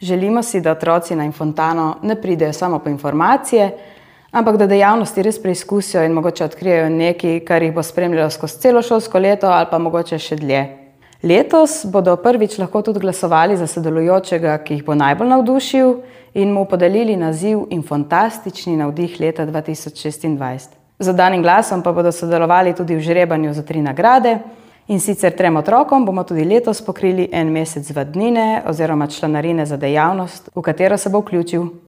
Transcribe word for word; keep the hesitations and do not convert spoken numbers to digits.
Želimo si, da otroci na Infontano ne pridejo samo po informacije, ampak da dejavnosti res preizkusijo in mogoče odkrijejo nekaj, kar jih bo spremljalo skozi celo šolsko leto ali pa mogoče še dlje. Letos bodo prvič lahko tudi glasovali za sodelujočega, ki jih bo najbolj navdušil, in mu podelili naziv Infontastični navdih leta dva tisoč šestindvajset. Z oddanim glasom pa bodo sodelovali tudi v žrebanju za tri nagrade, in sicer trem otrokom bomo tudi letos pokrili en mesec vadnine oziroma članarine za dejavnost, v katero se bo vključil.